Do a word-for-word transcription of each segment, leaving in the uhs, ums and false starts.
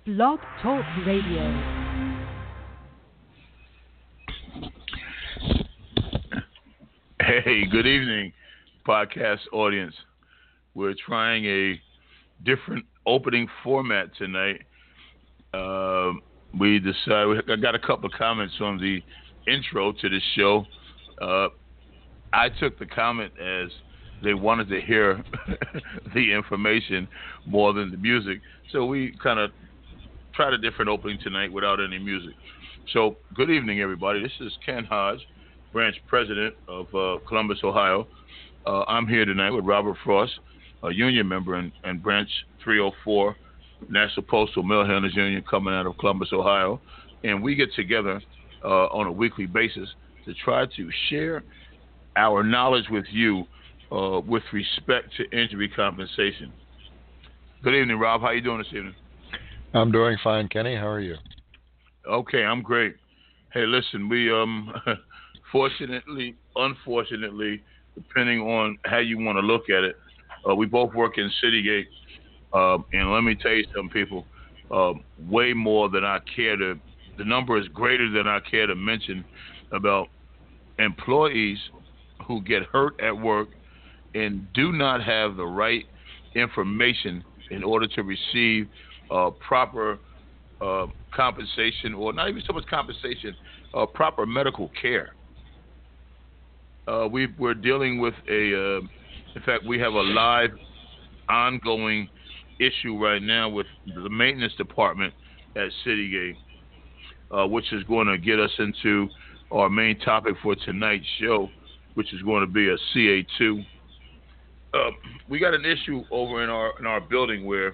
Blog Talk Radio. Hey, good evening, podcast audience. We're trying a different opening format tonight. Uh, we decided, I got a couple of comments on the intro to the show. Uh, I took the comment as they wanted to hear the information more than the music. So we kind of tried a different opening tonight without any music. So good evening, everybody. This is Ken Hodge, branch president of uh, Columbus, Ohio. Uh, I'm here tonight with Robert Frost, a union member in, in branch three oh four, National Postal Mail Handlers Union, coming out of Columbus, Ohio. And we get together uh, on a weekly basis to try to share our knowledge with you uh, with respect to injury compensation. Good evening, Rob. How you doing this evening? I'm doing fine, Kenny. How are you? Okay, I'm great. Hey, listen, we um, fortunately, unfortunately, depending on how you want to look at it, uh, we both work in Citygate, uh, and let me tell you something, people. Uh, way more than I care to. The number is greater than I care to mention about employees who get hurt at work and do not have the right information in order to receive uh, proper uh, compensation, or not even so much compensation, uh, proper medical care. Uh, we, we're dealing with a, uh, in fact, we have a live, ongoing issue right now with the maintenance department at Citygate, uh, which is going to get us into our main topic for tonight's show, which is going to be a C A two. Uh, we got an issue over in our in our building where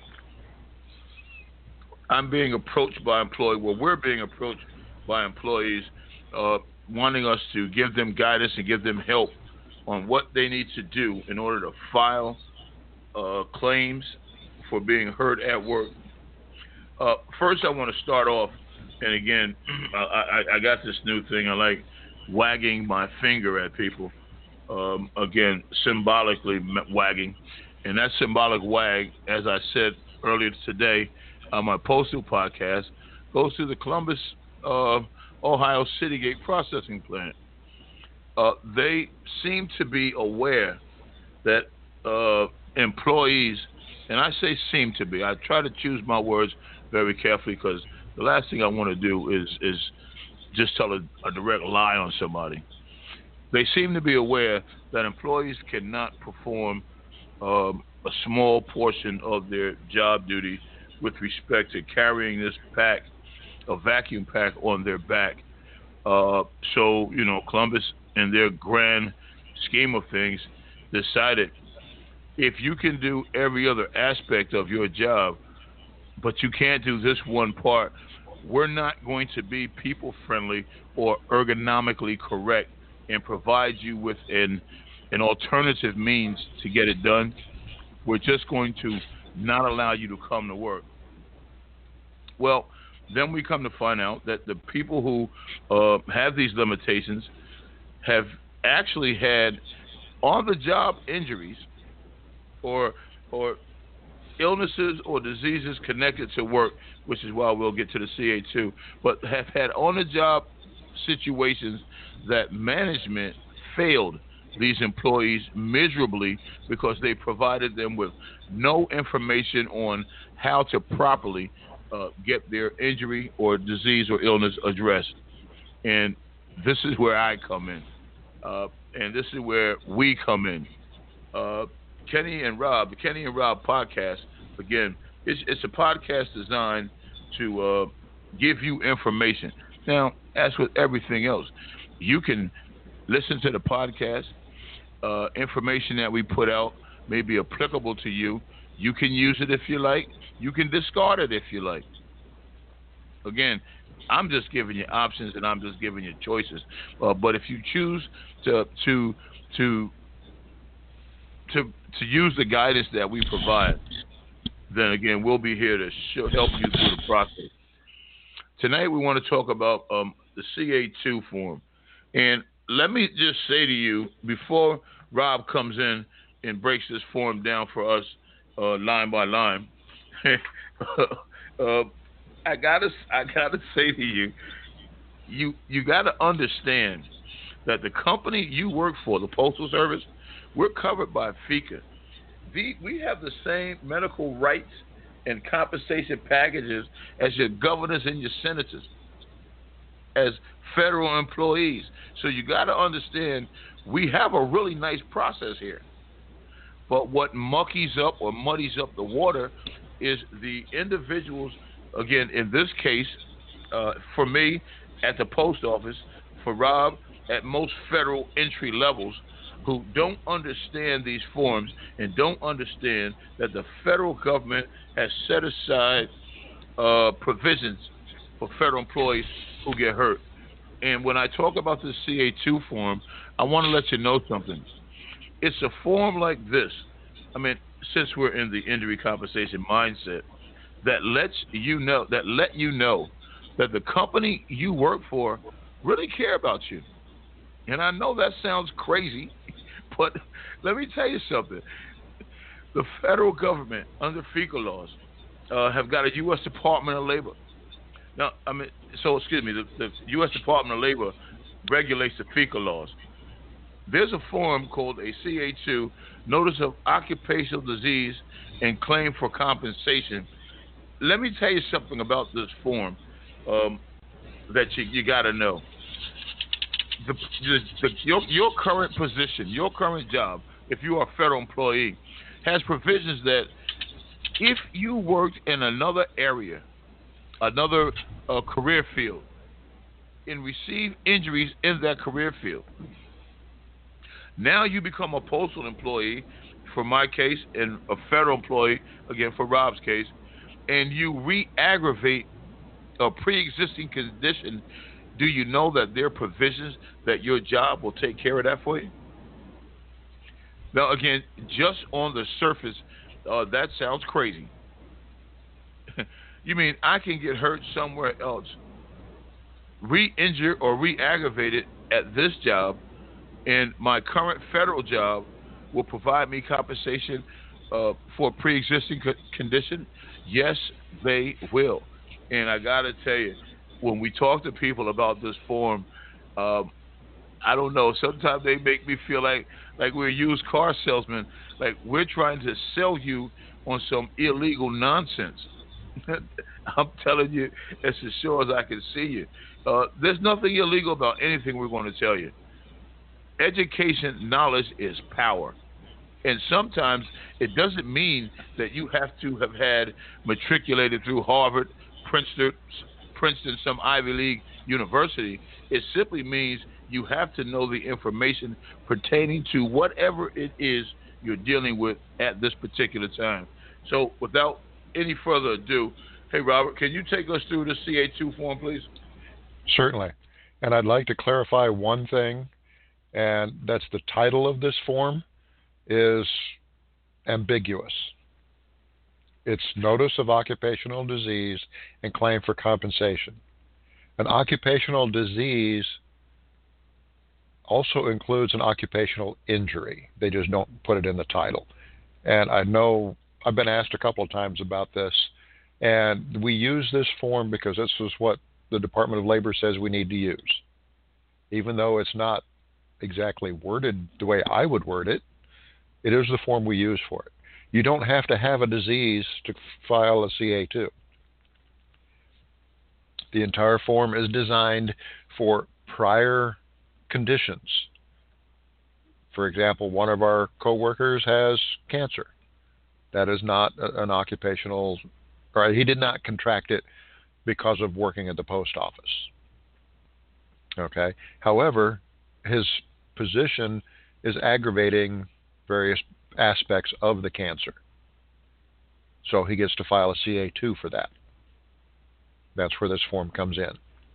I'm being approached by employees, well, we're being approached by employees uh, wanting us to give them guidance and give them help on what they need to do in order to file uh, claims for being hurt at work. Uh, first, I want to start off, and again, I, I, I got this new thing. I like wagging my finger at people. Um, again, symbolically wagging. And that symbolic wag, as I said earlier today on my postal podcast, goes to the Columbus, uh, Ohio Citygate processing plant. Uh, they seem to be aware that uh, employees, and I say seem to be, I try to choose my words very carefully because the last thing I want to do is, is just tell a, a direct lie on somebody. They seem to be aware that employees cannot perform um, a small portion of their job duty with respect to carrying this pack, a vacuum pack on their back. Uh, so, you know, Columbus, in their grand scheme of things, decided if you can do every other aspect of your job, but you can't do this one part, we're not going to be people-friendly or ergonomically correct and provide you with an an alternative means to get it done. We're just going to not allow you to come to work. Well, then we come to find out that the people who uh, have these limitations have actually had on-the-job injuries or or illnesses or diseases connected to work, which is why we'll get to the C A two, but have had on-the-job situations that management failed these employees miserably because they provided them with no information on how to properly uh, get their injury or disease or illness addressed. And this is where I come in. Uh, and this is where we come in. Uh, Kenny and Rob, the Kenny and Rob podcast, again, it's, it's a podcast designed to uh, give you information. Now, as with everything else, you can listen to the podcast. Uh, information that we put out may be applicable to you. You can use it if you like. You can discard it if you like. Again, I'm just giving you options and I'm just giving you choices. Uh, but if you choose to to to to to use the guidance that we provide, then again, we'll be here to show, help you through the process. Tonight, we want to talk about um, the C A two form. And let me just say to you, before Rob comes in and breaks this form down for us uh, line by line, uh, I gotta, I gotta say to you, you, you gotta understand that the company you work for, the Postal Service, we're covered by FECA. The, we have the same medical rights and compensation packages as your governors and your senators, as federal employees. So you got to understand, we have a really nice process here. But what muckies up or muddies up the water is the individuals, again, in this case, uh, for me, at the post office, for Rob, at most federal entry levels, who don't understand these forms and don't understand that the federal government has set aside uh, provisions for federal employees who get hurt. And when I talk about the C A two form, I want to let you know something. It's a form like this. I mean, since we're in the injury compensation mindset, that lets you know that let you know that the company you work for really care about you. And I know that sounds crazy, but let me tell you something. The federal government, under FECA laws, uh, have got a U S Department of Labor. Now, I mean, so excuse me, the, the U S Department of Labor regulates the FECA laws. There's a form called a C A two, Notice of Occupational Disease and Claim for Compensation. Let me tell you something about this form um, that you, you got to know. The, the, the, your, your current position, your current job, if you are a federal employee, has provisions that if you worked in another area, another uh, career field, and receive injuries in that career field, now you become a postal employee, for my case, and a federal employee, again, for Rob's case, and you re-aggravate a pre-existing condition. Do you know that there are provisions that your job will take care of that for you? Now, again, just on the surface, uh, that sounds crazy. You mean I can get hurt somewhere else, re-injured or re-aggravated at this job, and my current federal job will provide me compensation uh, for a pre-existing co- condition? Yes, they will. And I got to tell you, when we talk to people about this form, um, I don't know, sometimes they make me feel like, like we're used car salesmen, like we're trying to sell you on some illegal nonsense. I'm telling you, as sure as I can see you. Uh, there's nothing illegal about anything we're going to tell you. Education, knowledge is power. And sometimes it doesn't mean that you have to have had matriculated through Harvard, Princeton, Princeton, some Ivy League university. It simply means you have to know the information pertaining to whatever it is you're dealing with at this particular time. So without any further ado, hey, Robert, can you take us through the C A two form, please? Certainly. And I'd like to clarify one thing, and that's the title of this form is ambiguous. It's Notice of Occupational Disease and Claim for Compensation. An occupational disease also includes an occupational injury. They just don't put it in the title. And I know I've been asked a couple of times about this, and we use this form because this is what the Department of Labor says we need to use. Even though it's not exactly worded the way I would word it, it is the form we use for it. You don't have to have a disease to file a C A two. The entire form is designed for prior conditions. For example, one of our coworkers has cancer. That is not an occupational, or he did not contract it because of working at the post office. Okay. However, his position is aggravating various aspects of the cancer. So he gets to file a C A two for that. That's where this form comes in.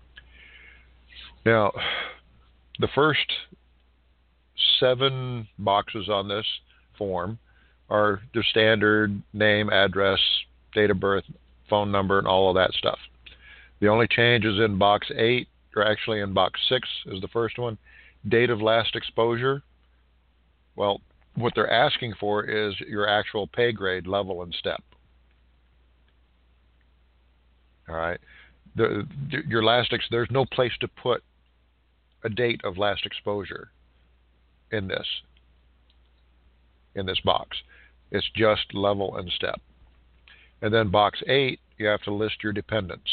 Now, the first seven boxes on this form are the standard name, address, date of birth, phone number, and all of that stuff. The only change is in box eight, or actually in box six is the first one, date of last exposure. Well, what they're asking for is your actual pay grade, level, and step. All right. The, the, your last ex, there's no place to put a date of last exposure in this in this box. It's just level and step. And then box eight, you have to list your dependents.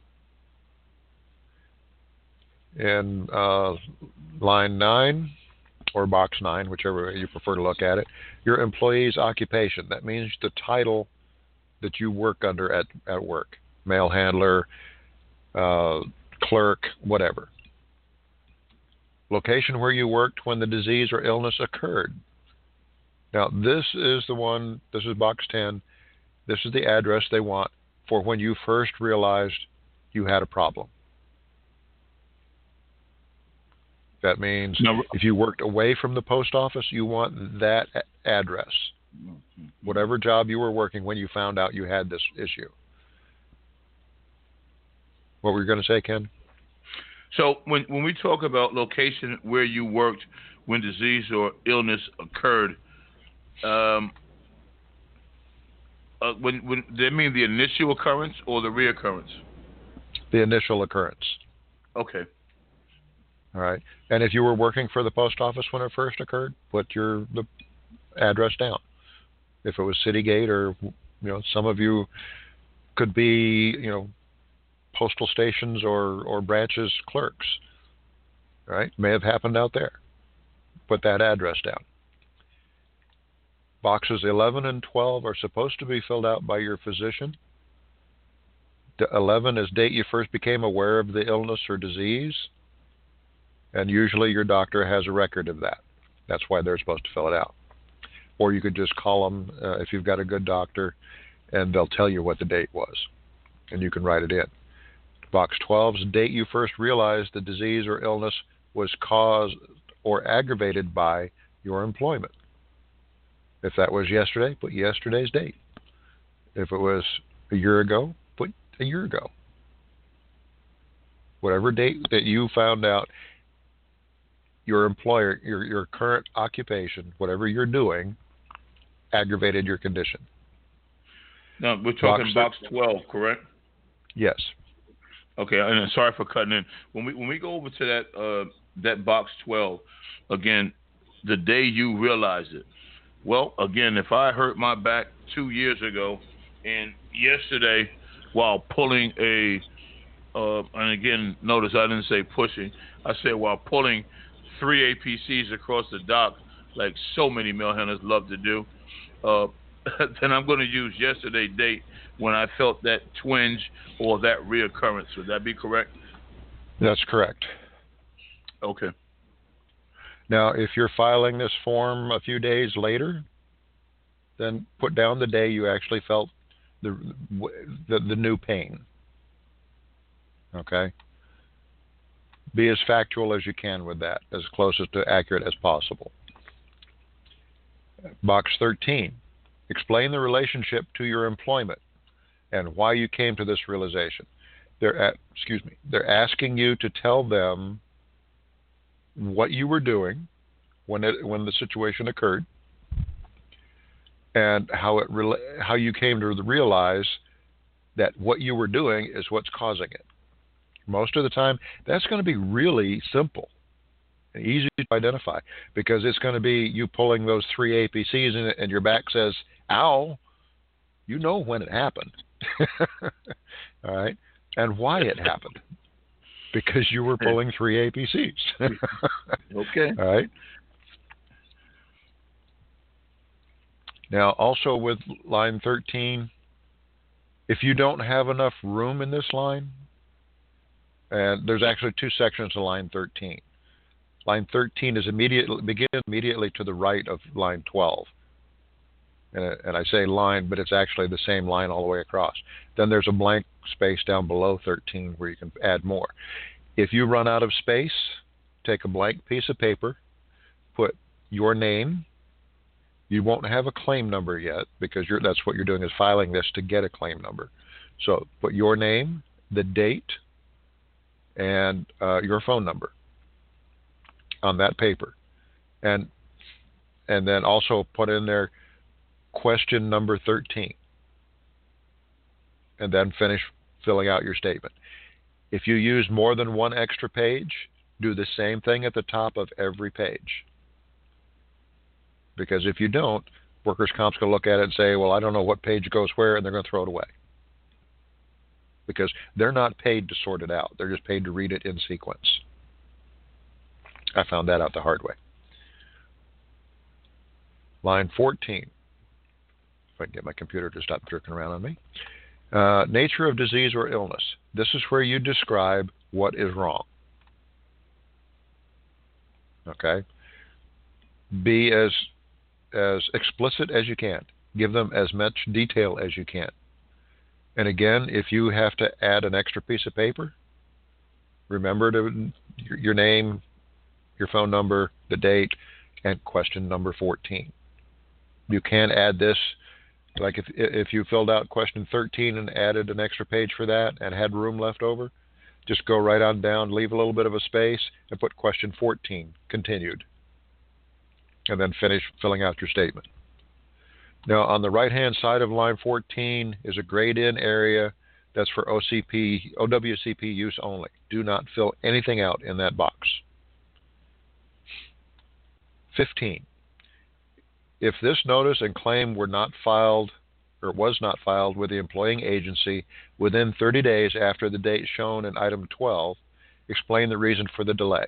In uh, line nine, or box nine, whichever way you prefer to look at it, your employee's occupation. That means the title that you work under at, at work. Mail handler, uh, clerk, whatever. Location where you worked when the disease or illness occurred. Now, this is the one, this is box ten. This is the address they want for when you first realized you had a problem. That means no. if you worked away from the post office, you want that a- address. Whatever job you were working when you found out you had this issue. What were you going to say, Ken? So when when we talk about location where you worked when disease or illness occurred, um, uh, when when they mean the initial occurrence or the reoccurrence? The initial occurrence. Okay. All right. And if you were working for the post office when it first occurred, put your the address down. If it was Citygate, or you know, some of you could be, you know, postal stations or, or branches clerks, right? May have happened out there. Put that address down. Boxes eleven and twelve are supposed to be filled out by your physician. The eleven is date you first became aware of the illness or disease, and usually your doctor has a record of that. That's why they're supposed to fill it out. Or you could just call them uh, if you've got a good doctor, and they'll tell you what the date was, and you can write it in. Box twelve is the date you first realized the disease or illness was caused or aggravated by your employment. If that was yesterday, put yesterday's date. If it was a year ago, put a year ago. Whatever date that you found out your employer, your, your current occupation, whatever you're doing, aggravated your condition. Now, we're talking box, box twelve, correct? Yes. Okay, and sorry for cutting in. When we when we go over to that uh, that box twelve, again, the day you realize it. Well, again, if I hurt my back two years ago, and yesterday while pulling a, uh, and again, notice I didn't say pushing, I said while pulling three A P Cs across the dock, like so many mail handlers love to do, uh, then I'm going to use yesterday's date when I felt that twinge or that reoccurrence. Would that be correct? That's correct. Okay. Now, if you're filing this form a few days later, then put down the day you actually felt the the, the new pain. Okay? Be as factual as you can with that, as close as to accurate as possible. Box thirteen. Explain the relationship to your employment and why you came to this realization. They're at, excuse me. They're asking you to tell them what you were doing when it when the situation occurred, and how it how you came to realize that what you were doing is what's causing it. Most of the time, that's going to be really simple and easy to identify, because it's going to be you pulling those three A P Cs in it, and your back says, "Ow!" You know when it happened, all right, and why it happened. Because you were pulling three A P Cs. Okay. All right. Now, also with line thirteen, if you don't have enough room in this line, and there's actually two sections of line thirteen. Line thirteen is immediately begins immediately to the right of line twelve. And, and I say line, but it's actually the same line all the way across. Then there's a blank space down below thirteen where you can add more. If you run out of space, take a blank piece of paper, put your name. You won't have a claim number yet, because you're, that's what you're doing, is filing this to get a claim number. So put your name, the date, and uh, your phone number on that paper. And and then also put in there question number thirteen. And then finish filling out your statement. If you use more than one extra page, do the same thing at the top of every page. Because if you don't, workers' comp's going to look at it and say, well, I don't know what page goes where, and they're going to throw it away. Because they're not paid to sort it out. They're just paid to read it in sequence. I found that out the hard way. Line fourteen. If I can get my computer to stop jerking around on me. Uh, nature of disease or illness. This is where you describe what is wrong. Okay? Be as as explicit as you can. Give them as much detail as you can. And again, if you have to add an extra piece of paper, remember to your, your name, your phone number, the date, and question number fourteen. You can add this, like if if you filled out question thirteen and added an extra page for that and had room left over, just go right on down, leave a little bit of a space, and put question fourteen, continued. And then finish filling out your statement. Now, on the right-hand side of line fourteen is a grayed-in area that's for O C P, O W C P use only. Do not fill anything out in that box. fifteen. If this notice and claim were not filed or was not filed with the employing agency within thirty days after the date shown in item twelve, explain the reason for the delay.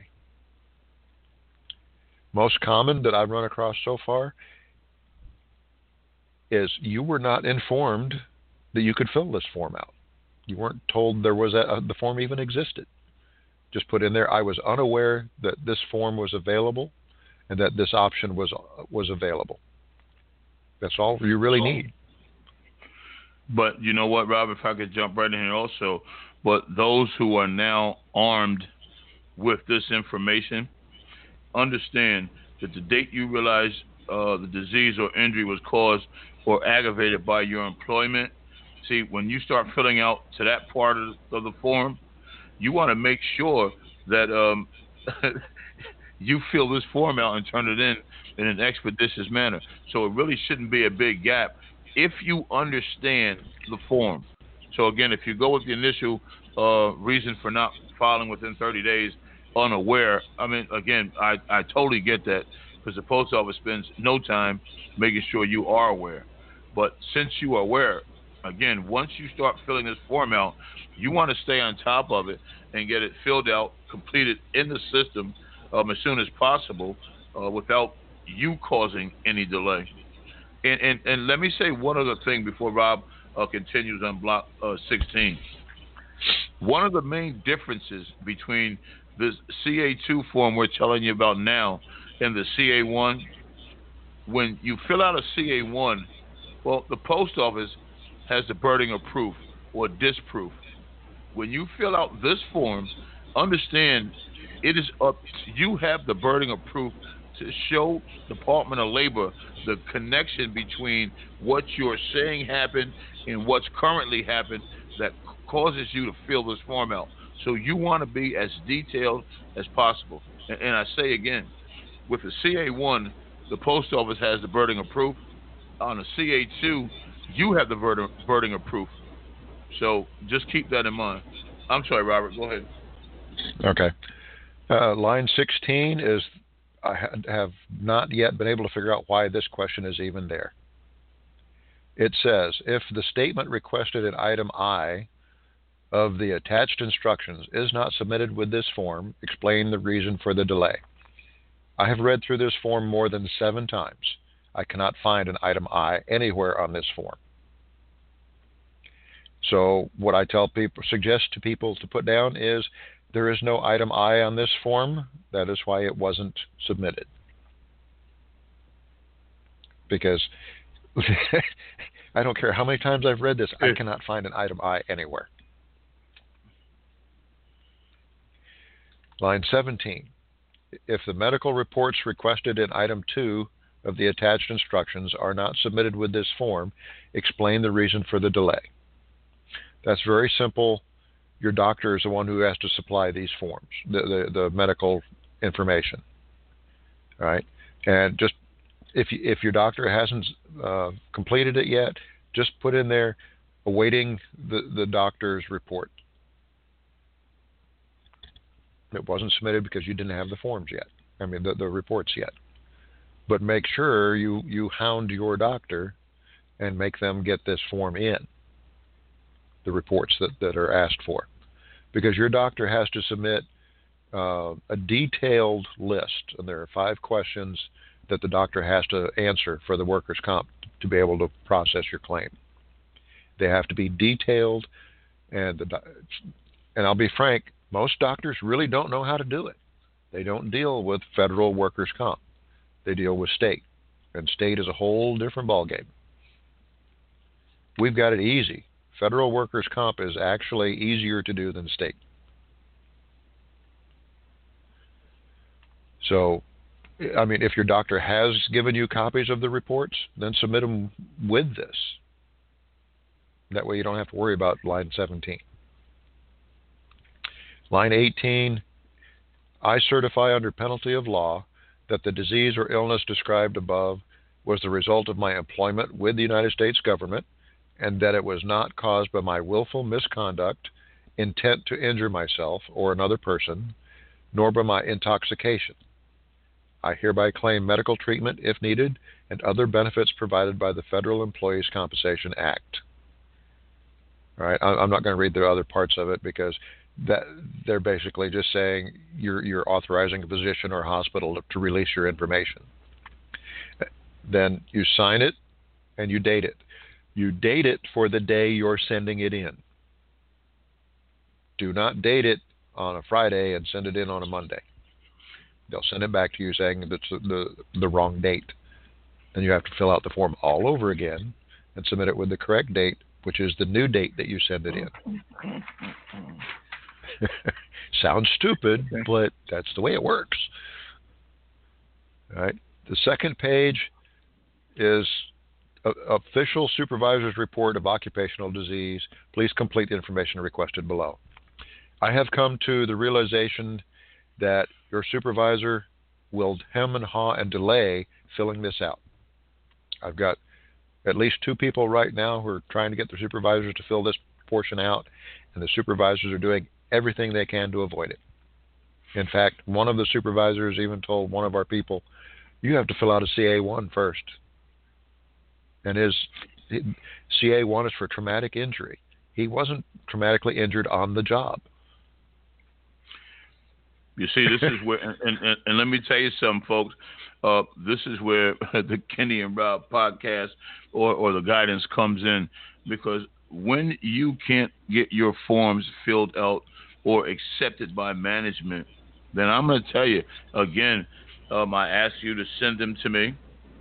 Most common that I've run across so far is you were not informed that you could fill this form out. You weren't told there was a, the form even existed. Just put in there, I was unaware that this form was available and that this option was was available. That's all you really need. But you know what, Rob, if I could jump right in here also, but those who are now armed with this information, understand that the date you realize uh, the disease or injury was caused or aggravated by your employment, see, when you start filling out to that part of, of the form, you want to make sure that um, you fill this form out and turn it in in an expeditious manner. So it really shouldn't be a big gap if you understand the form. So again, if you go with the initial uh, reason for not filing within thirty days, unaware, I mean, again, I, I totally get that because the post office spends no time making sure you are aware. But since you are aware, again, once you start filling this form out, you want to stay on top of it and get it filled out, completed in the system um, as soon as possible uh, without you causing any delay. And, and and let me say one other thing before Rob uh, continues on block uh, sixteen. One of the main differences between this C A two form we're telling you about now and the C A one, when you fill out a C A one, well, the post office has the burden of proof or disproof. When you fill out this form, understand it is up. You have the burden of proof to show Department of Labor the connection between what you're saying happened and what's currently happened that causes you to fill this form out. So you want to be as detailed as possible. And, and I say again, with the C A one, the post office has the burden of proof. On the C A two, you have the burden, burden of proof. So just keep that in mind. I'm sorry, Robert, go ahead. Okay. Uh, line sixteen is, I have not yet been able to figure out why this question is even there. It says, if the statement requested in item I of the attached instructions is not submitted with this form, explain the reason for the delay. I have read through this form more than seven times. I cannot find an item I anywhere on this form. So what I tell people, suggest to people to put down is, there is no item I on this form. That is why it wasn't submitted. Because I don't care how many times I've read this, I cannot find an item I anywhere. Line seventeen. If the medical reports requested in item two of the attached instructions are not submitted with this form, explain the reason for the delay. That's very simple. Your doctor is the one who has to supply these forms, the, the, the medical information. All right? And just if you, if your doctor hasn't uh, completed it yet, just put in there, awaiting the, the doctor's report. It wasn't submitted because you didn't have the forms yet. I mean, the, the reports yet. But make sure you, you hound your doctor and make them get this form in, the reports that, that are asked for. Because your doctor has to submit uh, a detailed list, and there are five questions that the doctor has to answer for the workers' comp to be able to process your claim. They have to be detailed, and the, and I'll be frank, most doctors really don't know how to do it. They don't deal with federal workers' comp. They deal with state, and state is a whole different ballgame. We've got it easy. Federal workers' comp is actually easier to do than state. So, I mean, if your doctor has given you copies of the reports, then submit them with this. That way you don't have to worry about line seventeen. Line eighteen, I certify under penalty of law that the disease or illness described above was the result of my employment with the United States government, and that it was not caused by my willful misconduct, intent to injure myself or another person, nor by my intoxication. I hereby claim medical treatment if needed and other benefits provided by the Federal Employees Compensation Act. All right, I'm not going to read the other parts of it because that they're basically just saying you're you're authorizing a physician or a hospital to, to release your information. Then you sign it and you date it. You date it for the day you're sending it in. Do not date it on a Friday and send it in on a Monday. They'll send it back to you saying that's the, the, the wrong date. Then you have to fill out the form all over again and submit it with the correct date, which is the new date that you send it in. Sounds stupid, but that's the way it works. All right. The second page is a, official supervisor's report of occupational disease. Please complete the information requested below. I have come to the realization that your supervisor will hem and haw and delay filling this out. I've got at least two people right now who are trying to get their supervisors to fill this portion out, and the supervisors are doing everything they can to avoid it. In fact, one of the supervisors even told one of our people, you have to fill out a C A one first. And his C A one is for traumatic injury. He wasn't traumatically injured on the job. You see, this is where, and, and, and let me tell you something, folks. Uh, this is where the Kenny and Rob podcast or, or the guidance comes in, because when you can't get your forms filled out or accepted by management, then I'm going to tell you, again, um, I ask you to send them to me,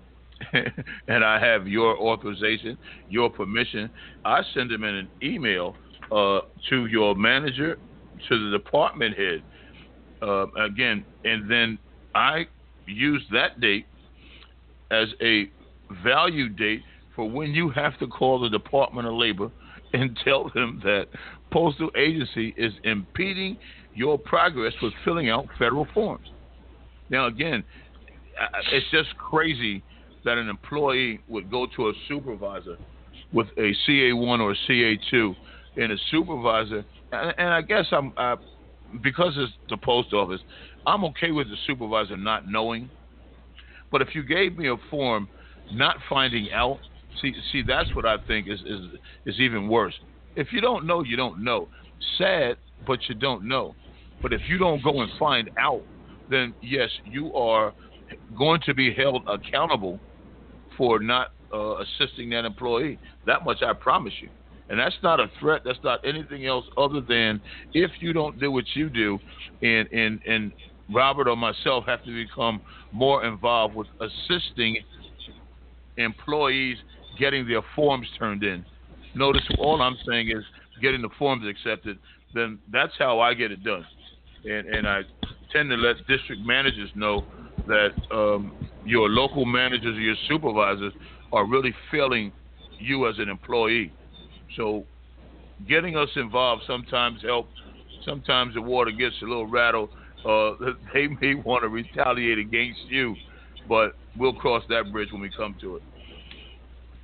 and I have your authorization, your permission. I send them in an email uh, to your manager, to the department head, uh, again, and then I use that date as a value date for when you have to call the Department of Labor and tell them that postal agency is impeding your progress with filling out federal forms. Now, again, it's just crazy that an employee would go to a supervisor with a C A one or a C A two, and a supervisor, and, and I guess I'm, I, because it's the post office, I'm okay with the supervisor not knowing. But if you gave me a form not finding out, see, see, that's what I think is, is is even worse. If you don't know, you don't know. Sad, but you don't know. But if you don't go and find out, then yes, you are going to be held accountable for not uh, assisting that employee. That much I promise you. And that's not a threat. That's not anything else other than if you don't do what you do, and and and Robert or myself have to become more involved with assisting employees getting their forms turned in. Notice all I'm saying is getting the forms accepted. Then that's how I get it done. And and I tend to let district managers know that um, your local managers or your supervisors are really failing you as an employee. So getting us involved sometimes helps. Sometimes the water gets a little rattled. Uh, they may want to retaliate against you, but we'll cross that bridge when we come to it.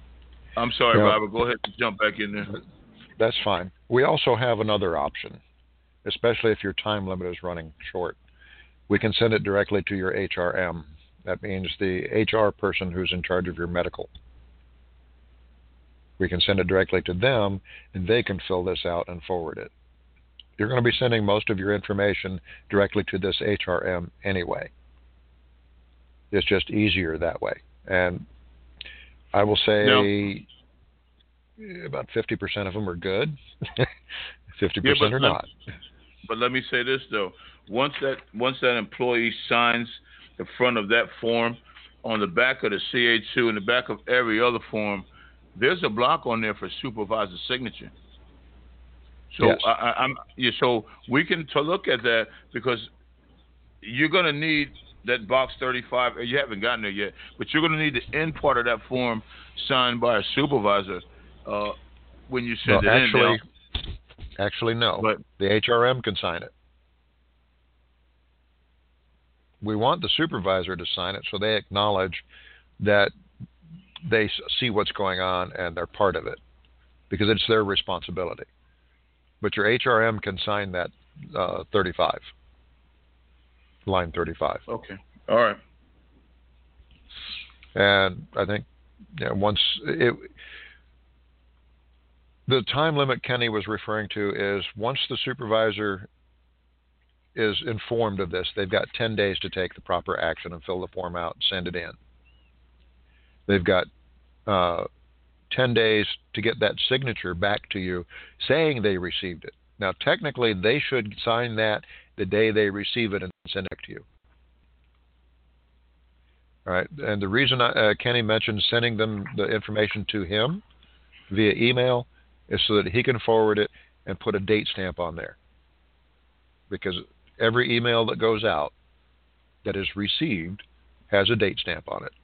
I'm sorry, Now, Robert. Go ahead and jump back in there. That's fine. We also have another option, especially if your time limit is running short. We can send it directly to your H R M. That means the H R person who's in charge of your medical. We can send it directly to them, and they can fill this out and forward it. You're going to be sending most of your information directly to this H R M anyway. It's just easier that way. And I will say no. about fifty percent of them are good, fifty percent yeah, are not. But let me say this, though. Once that once that employee signs the front of that form, on the back of the C A two and the back of every other form, there's a block on there for supervisor signature. So yes. I, I, I'm yeah, so we can to look at that because you're going to need that box thirty-five. You haven't gotten there yet, but you're going to need the end part of that form signed by a supervisor uh, when you send well, it actually, in. Now. Actually, no. But, the H R M can sign it. We want the supervisor to sign it so they acknowledge that they see what's going on and they're part of it because it's their responsibility. But your H R M can sign that uh, thirty-five, line thirty-five. Okay. All right. And I think you know, once it, the time limit Kenny was referring to is once the supervisor is informed of this, they've got ten days to take the proper action and fill the form out and send it in. They've got uh, ten days to get that signature back to you saying they received it. Now, technically, they should sign that the day they receive it and send it to you. All right. And the reason I, uh, Kenny mentioned sending them the information to him via email is so that he can forward it and put a date stamp on there. Because every email that goes out that is received has a date stamp on it.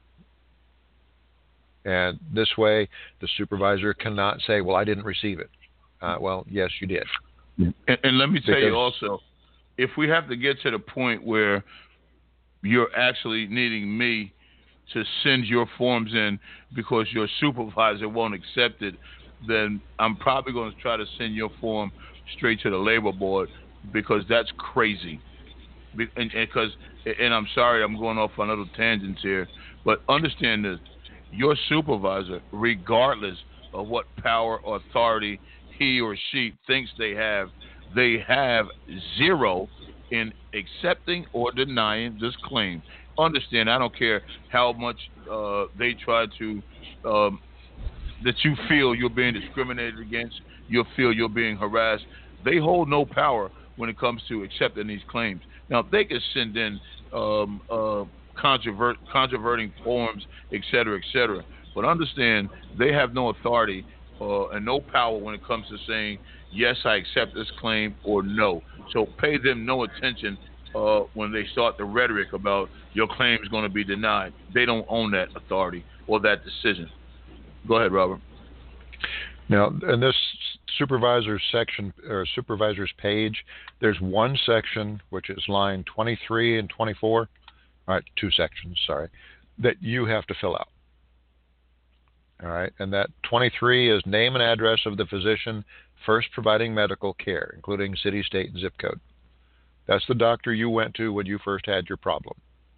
And this way, the supervisor cannot say, well, I didn't receive it. Uh, well, yes, you did. And, and let me tell because, you also, if we have to get to the point where you're actually needing me to send your forms in because your supervisor won't accept it, then I'm probably going to try to send your form straight to the labor board because that's crazy. And, and, cause, and I'm sorry, I'm going off on little tangents here, but understand this. Your supervisor, regardless of what power or authority he or she thinks they have, they have zero in accepting or denying this claim. Understand, I don't care how much uh, they try to, um, that you feel you're being discriminated against, you feel you're being harassed. They hold no power when it comes to accepting these claims. Now, they can send in um, uh, controvert, controverting forms, et cetera, et cetera. But understand, they have no authority uh, and no power when it comes to saying, yes, I accept this claim, or no. So pay them no attention uh, when they start the rhetoric about your claim is going to be denied. They don't own that authority or that decision. Go ahead, Robert. Now, in this supervisor's section or supervisor's page, there's one section, which is line twenty-three and twenty-four. All right, two sections, sorry, that you have to fill out. All right, and that twenty-three is name and address of the physician first providing medical care, including city, state, and zip code. That's the doctor you went to when you first had your problem.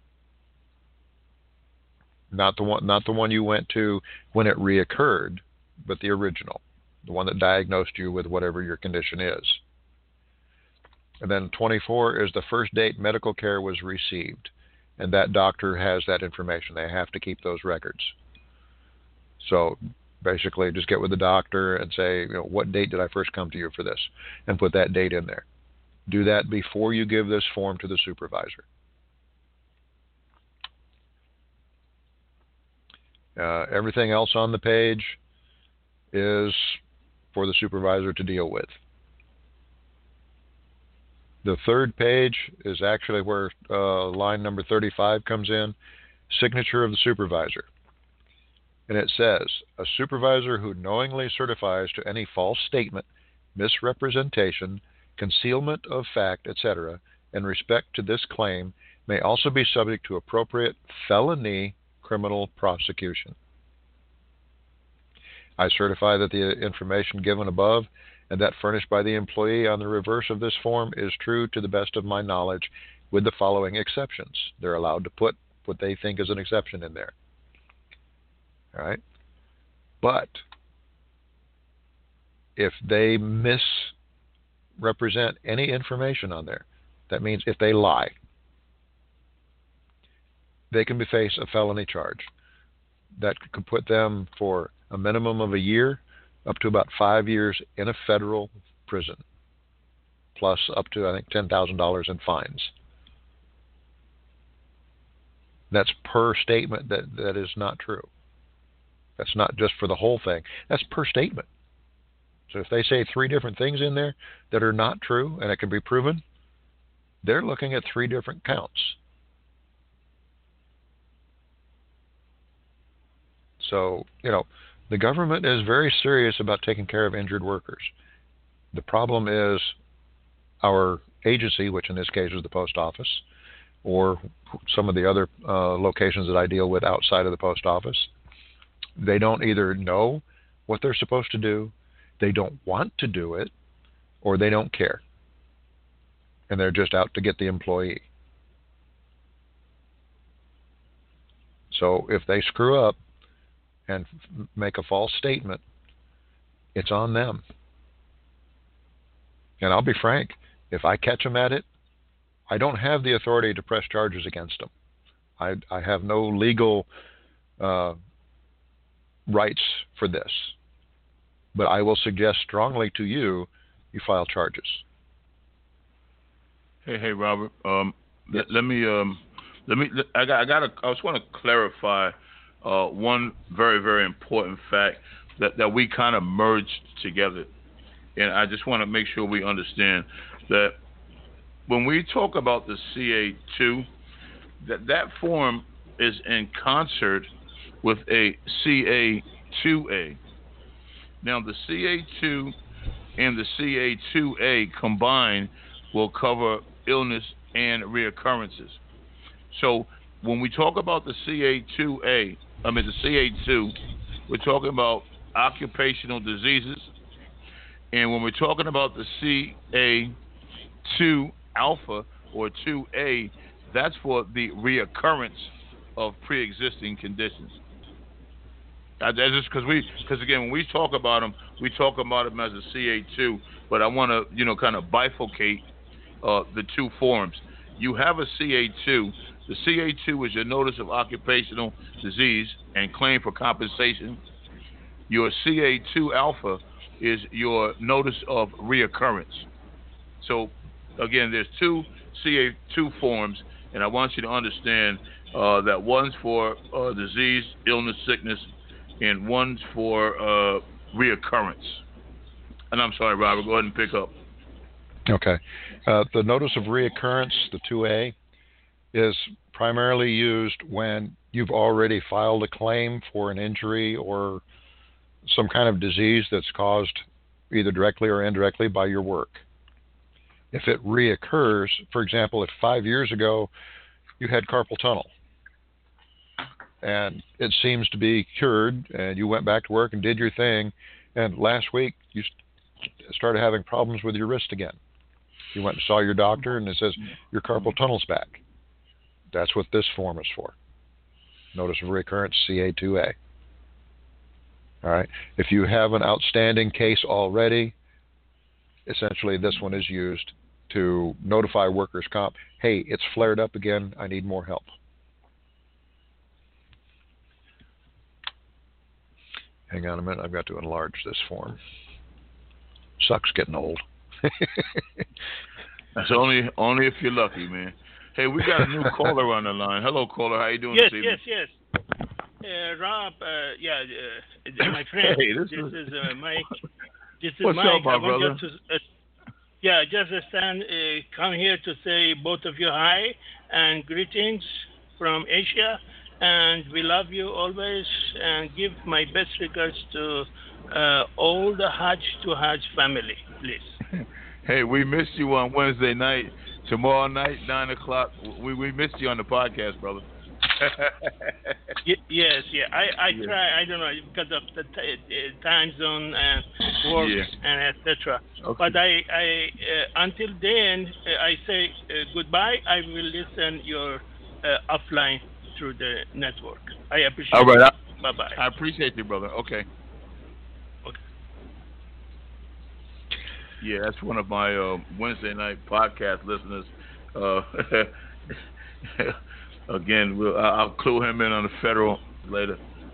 Not the one, not the one you went to when it reoccurred, but the original, the one that diagnosed you with whatever your condition is. And then twenty-four is the first date medical care was received. And that doctor has that information. They have to keep those records. So basically just get with the doctor and say, you know, what date did I first come to you for this? And put that date in there. Do that before you give this form to the supervisor. Uh, everything else on the page is for the supervisor to deal with. The third page is actually where uh, line number thirty-five comes in, signature of the supervisor. And it says, a supervisor who knowingly certifies to any false statement, misrepresentation, concealment of fact, et cetera, in respect to this claim may also be subject to appropriate felony criminal prosecution. I certify that the information given above and that furnished by the employee on the reverse of this form is true to the best of my knowledge, with the following exceptions. They're allowed to put what they think is an exception in there. All right? But if they misrepresent any information on there, that means if they lie, they can be face a felony charge. That could put them for a minimum of a year up to about five years in a federal prison, plus up to, I think, ten thousand dollars in fines. That's per statement that, that is not true. That's not just for the whole thing. That's per statement. So if they say three different things in there that are not true and it can be proven, they're looking at three different counts. So, you know, the government is very serious about taking care of injured workers. The problem is our agency, which in this case is the post office, or some of the other uh, locations that I deal with outside of the post office, they don't either know what they're supposed to do, they don't want to do it, or they don't care. And they're just out to get the employee. So if they screw up and f- make a false statement, it's on them. And I'll be frank, if I catch them at it, I don't have the authority to press charges against them. I, I have no legal uh, rights for this. But I will suggest strongly to you, you file charges. Hey, hey, Robert. Um, let, let me, um, let me. I got, I got. I just want to clarify uh, one very, very important fact that, that we kind of merged together, and I just want to make sure we understand that when we talk about the C A two, that that form is in concert with a C A two A. Now, the C A two and the C A two A combined will cover illness and reoccurrences. So when we talk about the C A two A, I mean the C A two, we're talking about occupational diseases. And when we're talking about the C A two alpha or two A, that's for the reoccurrence of pre-existing conditions. That's just because we, because again, when we talk about them, we talk about them as a C A two, but I want to, you know, kind of bifurcate uh, the two forms. You have a C A two. The C A two is your notice of occupational disease and claim for compensation. Your C A two alpha is your notice of reoccurrence. So, again, there's two C A two forms, and I want you to understand uh, that one's for uh, disease, illness, sickness, and one's for uh, reoccurrence. And I'm sorry, Robert, go ahead and pick up. Okay. Uh, the notice of reoccurrence, the two A, is primarily used when you've already filed a claim for an injury or some kind of disease that's caused either directly or indirectly by your work. If it reoccurs, for example, if five years ago you had carpal tunnel and it seems to be cured and you went back to work and did your thing, and last week you started having problems with your wrist again. You went and saw your doctor and it says your carpal tunnel's back. That's what this form is for. Notice of reoccurrence, C A two A. All right. If you have an outstanding case already, essentially this one is used to notify workers' comp, hey, it's flared up again, I need more help. Hang on a minute, I've got to enlarge this form. Sucks getting old. That's only only if you're lucky, man. Hey, we got a new caller on the line. Hello, caller. How you doing yes, this evening? Yes, yes, yes. Uh, Rob, uh, yeah, uh, my friend. Hey, this, this is, is uh, Mike. This is What's Mike. up, my I want brother? you to, uh, yeah, just stand, uh, come here to say both of you hi and greetings from Asia, and we love you always, and give my best regards to uh, all the Hajj to Hajj family, please. Hey, we missed you on Wednesday night. Tomorrow night, nine o'clock. We we missed you on the podcast, brother. Y- yes, yeah. I, I Yeah. try. I don't know because of the t- uh, time zone and work Yeah. and et cetera. Okay. But I, I uh, until then, uh, I say uh, goodbye. I will listen your uh, offline through the network. I appreciate. All right. I, Bye bye. I appreciate you, brother. Okay. Okay. Yeah, that's one of my uh, Wednesday night podcast listeners. Uh, again, we'll, I'll clue him in on the federal later.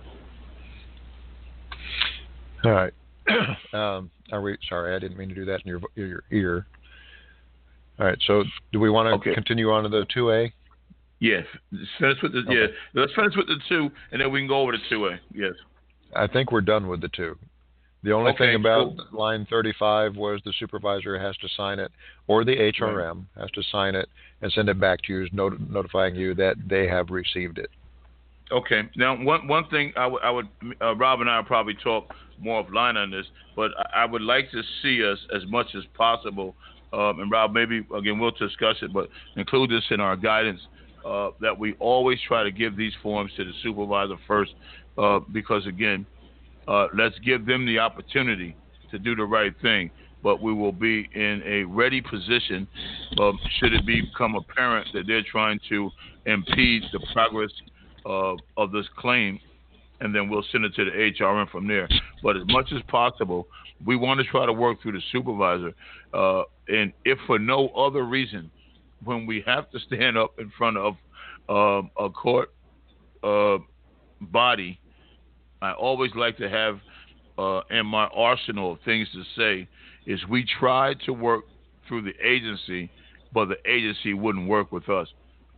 All right. um, are we? Sorry, I didn't mean to do that in your your ear. All right. So, do we want to Okay. continue on to the two A? Yes. Let's finish with the Okay. yeah. Let's finish with the two, and then we can go over to two A. Yes. I think we're done with the two. The only Okay, thing about cool. line thirty-five was the supervisor has to sign it, or the H R M has to sign it and send it back to you, not- notifying you that they have received it. Okay. Now, one one thing I would, I would uh, Rob and I will probably talk more offline on this, but I, I would like to see us as much as possible. Um, and Rob, maybe again we'll discuss it, but include this in our guidance uh, that we always try to give these forms to the supervisor first, uh, because again, uh, let's give them the opportunity to do the right thing. But we will be in a ready position um, should it become apparent that they're trying to impede the progress of, of this claim, and then we'll send it to the H R M from there. But as much as possible, we want to try to work through the supervisor. Uh, and if for no other reason, when we have to stand up in front of um, a court uh, body, I always like to have uh, in my arsenal of things to say is we tried to work through the agency, but the agency wouldn't work with us.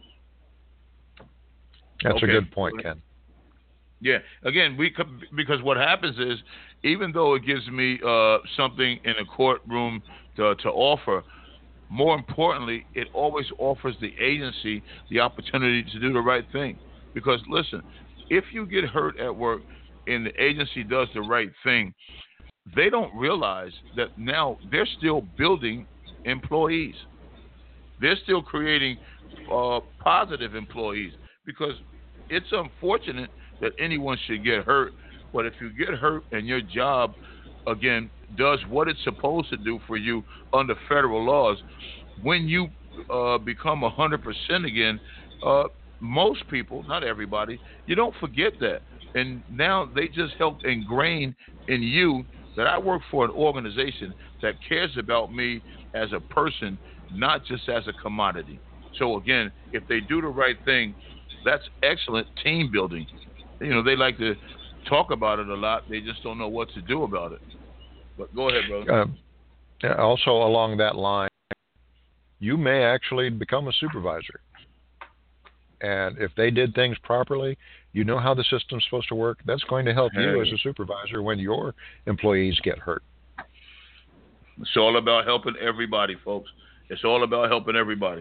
That's Okay. a good point, Ken. Yeah. Again, we because what happens is, even though it gives me uh, something in a courtroom to, to offer, more importantly, it always offers the agency the opportunity to do the right thing. Because listen, if you get hurt at work and the agency does the right thing, they don't realize that now they're still building employees. They're still creating uh, positive employees, because it's unfortunate that anyone should get hurt. But if you get hurt and your job, again, does what it's supposed to do for you under federal laws, when you uh, become one hundred percent again, uh, most people, not everybody, you don't forget that. And now they just help ingrain in you that I work for an organization that cares about me as a person, not just as a commodity. So again, if they do the right thing, that's excellent team building. You know, they like to talk about it a lot. They just don't know what to do about it. But go ahead, brother. Uh, also, along that line, you may actually become a supervisor. And if they did things properly, you know how the system's supposed to work. That's going to help you as a supervisor when your employees get hurt. It's all about helping everybody, folks. It's all about helping everybody.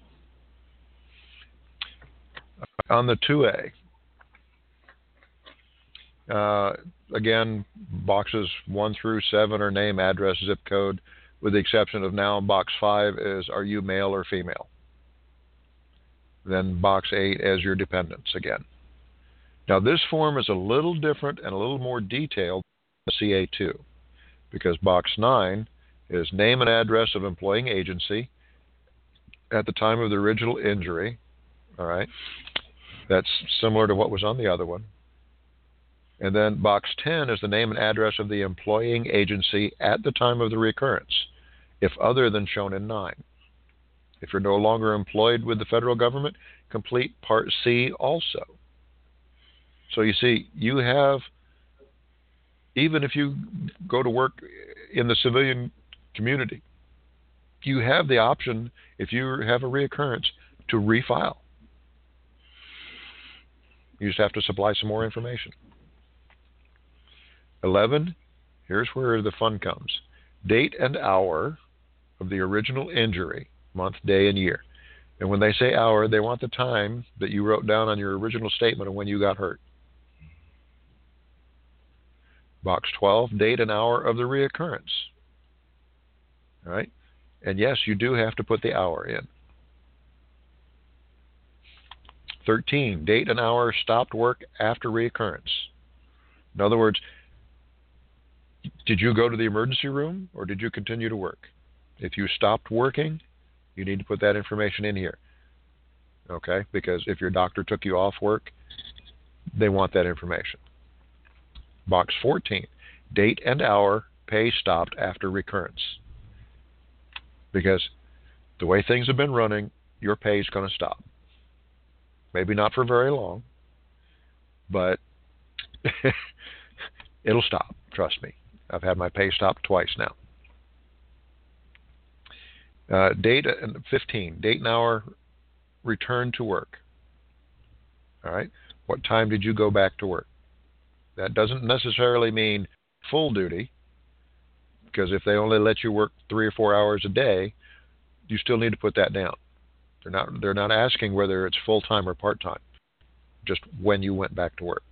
On the two A, uh, again, boxes one through seven are name, address, zip code, with the exception of now box five is, are you male or female? Then box eight as your dependents again. Now this form is a little different and a little more detailed than C A two, because box nine is name and address of employing agency at the time of the original injury. All right. That's similar to what was on the other one. And then box ten is the name and address of the employing agency at the time of the recurrence, if other than shown in nine. If you're no longer employed with the federal government, complete Part C also. So you see, you have, even if you go to work in the civilian community, you have the option, if you have a reoccurrence, to refile. You just have to supply some more information. eleven, here's where the fun comes. Date and hour of the original injury, month, day, and year. And when they say hour, they want the time that you wrote down on your original statement of when you got hurt. Box twelve, date and hour of the reoccurrence. All right? And yes, you do have to put the hour in. thirteen, date and hour stopped work after reoccurrence. In other words, did you go to the emergency room or did you continue to work? If you stopped working, you need to put that information in here. Okay? Because if your doctor took you off work, they want that information. Box fourteen, date and hour, pay stopped after recurrence. Because the way things have been running, your pay is going to stop. Maybe not for very long, but it'll stop. Trust me. I've had my pay stop twice now. Uh, date fifteen, date and hour, return to work. All right. What time did you go back to work? That doesn't necessarily mean full duty, because if they only let you work three or four hours a day, you still need to put that down. They're not they're not asking whether it's full-time or part-time, just when you went back to work.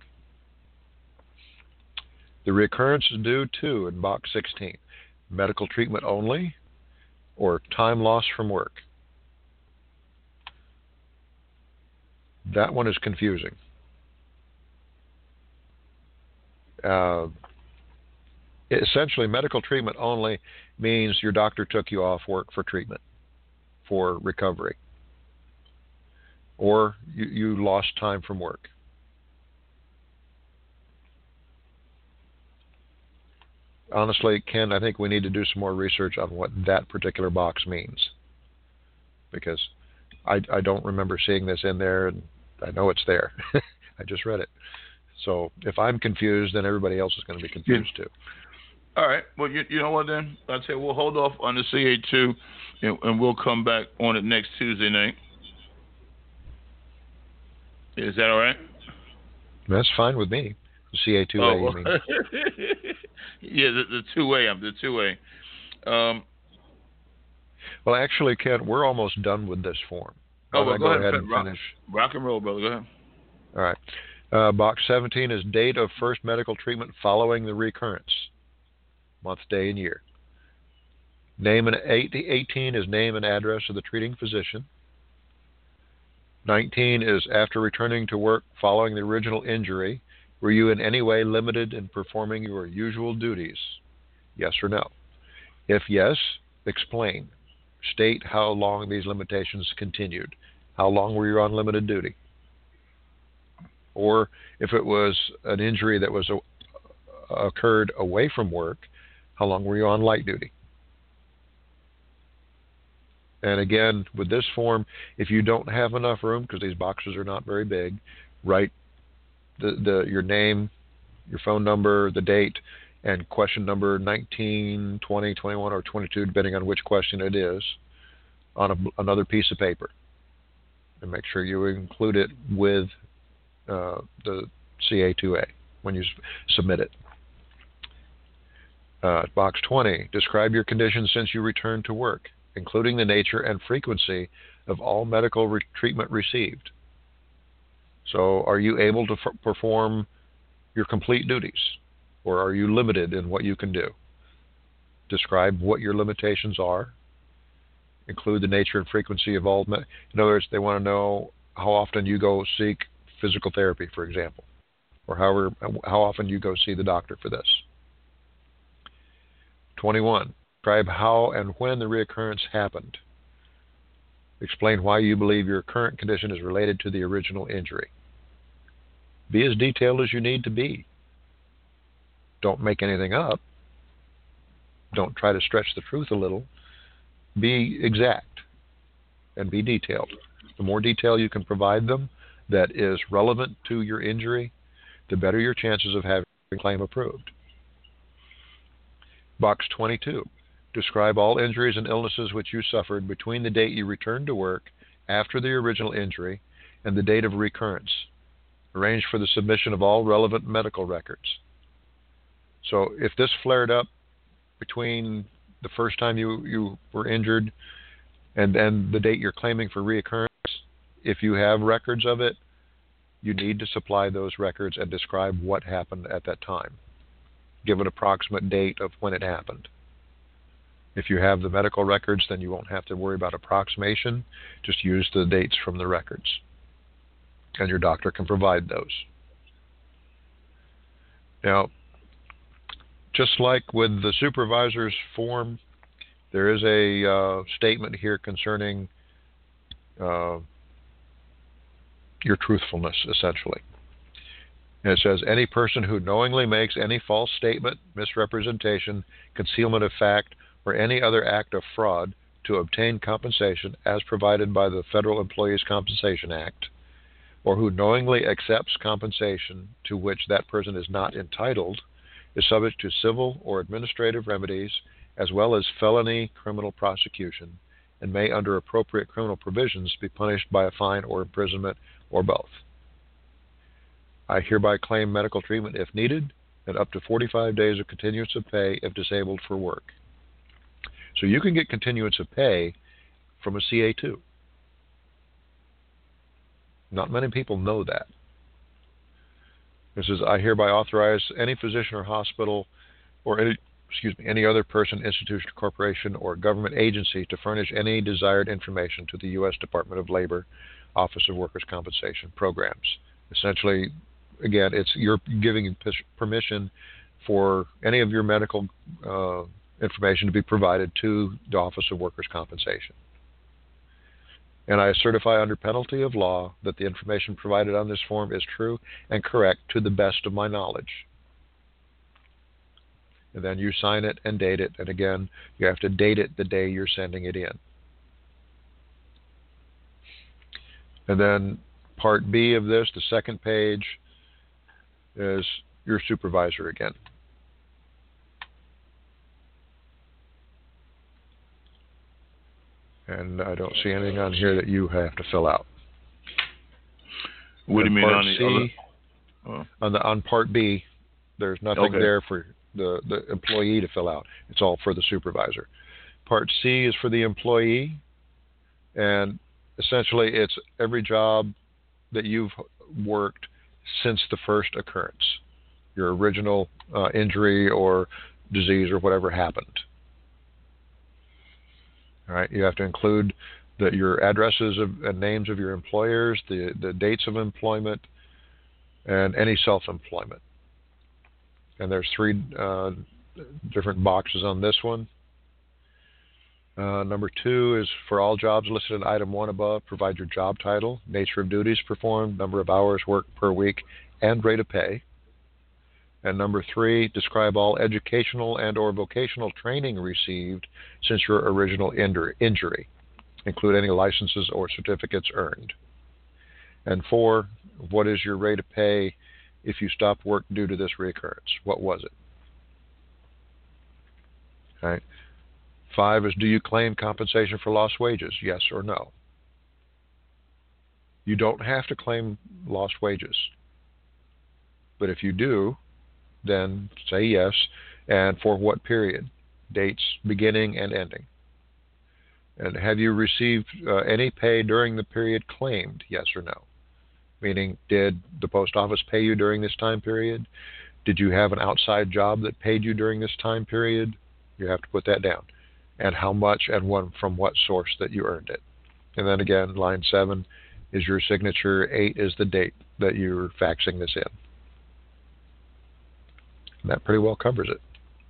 The recurrence is due to, in box sixteen, medical treatment only or time lost from work. That one is confusing. Uh, essentially, medical treatment only means your doctor took you off work for treatment, for recovery, or you, you lost time from work. Honestly, Ken, I think we need to do some more research on what that particular box means, because I, I don't remember seeing this in there, and I know it's there. I just read it. So if I'm confused, then everybody else is going to be confused too. All right. Well, you, you know what then? I'd say we'll hold off on the C A two, and, and we'll come back on it next Tuesday night. Is that all right? That's fine with me. The C A two A, oh, you mean? Yeah, the, the two-way. I'm the two-way. Um, well, actually, Ken, we're almost done with this form. Oh, well, go, go ahead, ahead and rock, finish. Rock and roll, brother. Go ahead. All right. Uh, box seventeen is date of first medical treatment following the recurrence. Month, day, and year. Name and eighteen is name and address of the treating physician. nineteen is after returning to work following the original injury, were you in any way limited in performing your usual duties? Yes or no? If yes, explain. State how long these limitations continued. How long were you on limited duty? Or if it was an injury that was a, occurred away from work, how long were you on light duty? And again, with this form, if you don't have enough room, because these boxes are not very big, write the, the your name, your phone number, the date, and question number nineteen, twenty, twenty-one, or twenty-two, depending on which question it is, on a, another piece of paper. And make sure you include it with uh, the C A two A when you s- submit it. Uh, box twenty, describe your condition since you returned to work, including the nature and frequency of all medical re- treatment received. So are you able to f- perform your complete duties, or are you limited in what you can do? Describe what your limitations are. Include the nature and frequency of all. Me- in other words, they want to know how often you go seek physical therapy, for example, or however, how often you go see the doctor for this. twenty-one. Describe how and when the reoccurrence happened. Explain why you believe your current condition is related to the original injury. Be as detailed as you need to be. Don't make anything up. Don't try to stretch the truth a little. Be exact and be detailed. The more detail you can provide them that is relevant to your injury, the better your chances of having a claim approved. Box twenty-two. Describe all injuries and illnesses which you suffered between the date you returned to work after the original injury and the date of recurrence. Arrange for the submission of all relevant medical records. So if this flared up between the first time you, you were injured and then the date you're claiming for reoccurrence, if you have records of it, you need to supply those records and describe what happened at that time. Give an approximate date of when it happened. If you have the medical records, then you won't have to worry about approximation. Just use the dates from the records. and your doctor can provide those. Now, just like with the supervisor's form, there is a uh, statement here concerning uh, your truthfulness, essentially. And it says, any person who knowingly makes any false statement, misrepresentation, concealment of fact, or any other act of fraud to obtain compensation as provided by the Federal Employees Compensation Act, or who knowingly accepts compensation to which that person is not entitled, is subject to civil or administrative remedies, as well as felony criminal prosecution, and may, under appropriate criminal provisions, be punished by a fine or imprisonment, or both. I hereby claim medical treatment if needed, and up to forty-five days of continuance of pay if disabled for work. So you can get continuance of pay from a C A two. Not many people know that. This is, I hereby authorize any physician or hospital or any, excuse me, any other person, institution, corporation, or government agency to furnish any desired information to the U S Department of Labor, Office of Workers' Compensation programs. Essentially, again, it's you're giving permission for any of your medical uh, information to be provided to the Office of Workers' Compensation. And I certify under penalty of law that the information provided on this form is true and correct to the best of my knowledge. And then you sign it and date it. And again, you have to date it the day you're sending it in. And then Part B of this, the second page, is your supervisor again. And I don't see anything on here that you have to fill out. What do you mean on the C, other? Oh. On the on Part B, there's nothing Okay. there for the, the employee to fill out. It's all for the supervisor. Part C is for the employee, and essentially it's every job that you've worked since the first occurrence, your original uh, injury or disease or whatever happened. All right, you have to include the, your addresses of, and names of your employers, the, the dates of employment, and any self-employment. And there's three uh, different boxes on this one. Uh, number two is for all jobs listed in item one above, provide your job title, nature of duties performed, number of hours worked per week, and rate of pay. And number three, describe all educational and or vocational training received since your original injury. Include any licenses or certificates earned. And four, what is your rate of pay if you stopped work due to this reoccurrence? What was it? All right. Five is, do you claim compensation for lost wages? Yes or no? You don't have to claim lost wages. But if you do, then say yes, and for what period? Dates beginning and ending. And have you received uh, any pay during the period claimed? Yes or no? Meaning, did the post office pay you during this time period? Did you have an outside job that paid you during this time period? You have to put that down. And how much and when, from what source that you earned it. And then again, line seven is your signature. Eight is the date that you're faxing this in. And that pretty well covers it.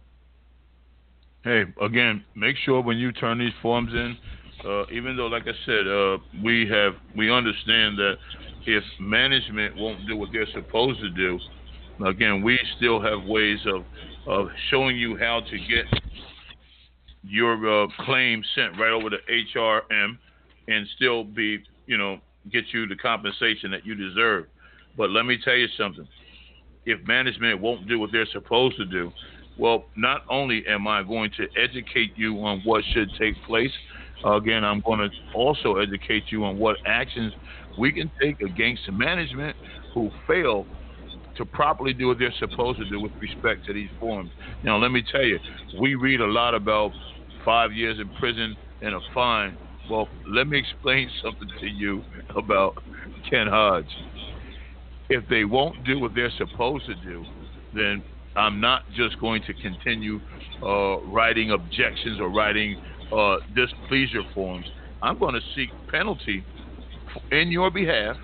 Hey, again, make sure when you turn these forms in, uh, even though, like I said, uh, we have we understand that if management won't do what they're supposed to do, again, we still have ways of of showing you how to get your uh, claim sent right over to H R M and still be, you know, get you the compensation that you deserve. But let me tell you something. If management won't do what they're supposed to do, well, not only am I going to educate you on what should take place, uh, again, I'm going to also educate you on what actions we can take against management who fail to properly do what they're supposed to do with respect to these forms. Now, let me tell you, we read a lot about five years in prison and a fine. Well, let me explain something to you about Ken Hodge. If they won't do what they're supposed to do, then I'm not just going to continue uh, writing objections or writing uh, displeasure forms. I'm going to seek penalty in your behalf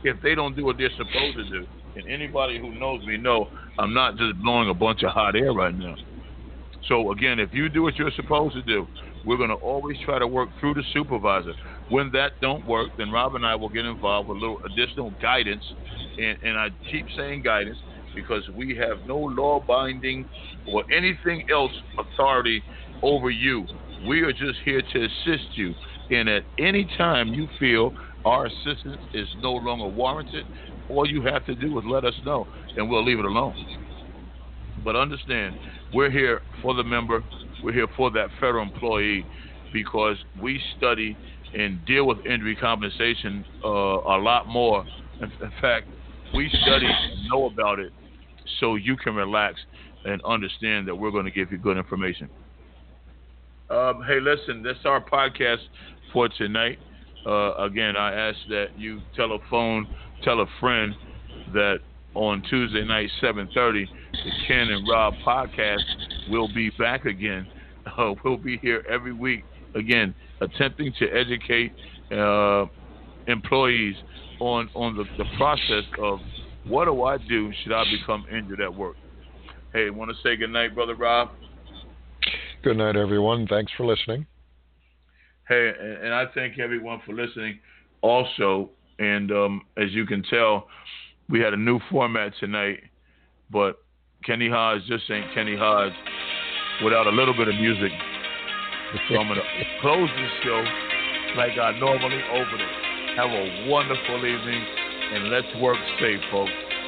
if they don't do what they're supposed to do. And anybody who knows me know I'm not just blowing a bunch of hot air right now. So again, if you do what you're supposed to do, we're going to always try to work through the supervisor. When that don't work, then Rob and I will get involved with a little additional guidance. And, and I keep saying guidance because we have no law-binding or anything else authority over you. We are just here to assist you. And at any time you feel our assistance is no longer warranted, all you have to do is let us know, and we'll leave it alone. But understand, we're here for the member. We're here for that federal employee because we study and deal with injury compensation uh, a lot more. In, in fact, we study and know about it so you can relax and understand that we're going to give you good information. Um, hey, listen, that's our podcast for tonight. Uh, again, I ask that you tell a phone, tell a friend that on Tuesday night, seven thirty, the Ken and Rob podcast will be back again. Uh, we'll be here every week, again, attempting to educate uh, employees on, on the, the process of what do I do should I become injured at work. Hey, want to say good night, Brother Rob? Good night, everyone. Thanks for listening. Hey, and I thank everyone for listening also. And um, as you can tell, we had a new format tonight, but Kenny Hodge just ain't Kenny Hodge without a little bit of music. So I'm going to close this show like I normally open it. Have a wonderful evening, and let's work safe, folks.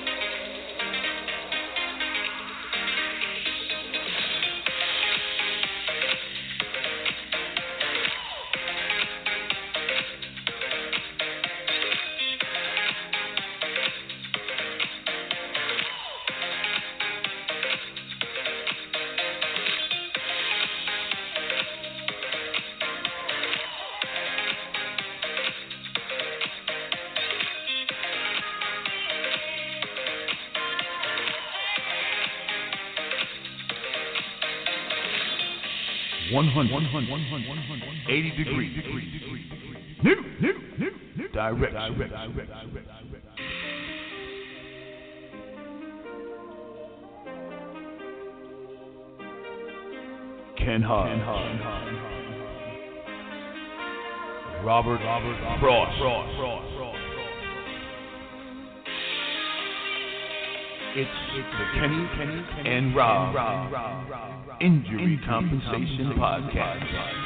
one hundred, eighty degrees, new, new, new, new, direct, Ken Hodge, Robert, Robert, Frost, it's the Kenny, Kenny, and Rob Injury Compensation Podcast.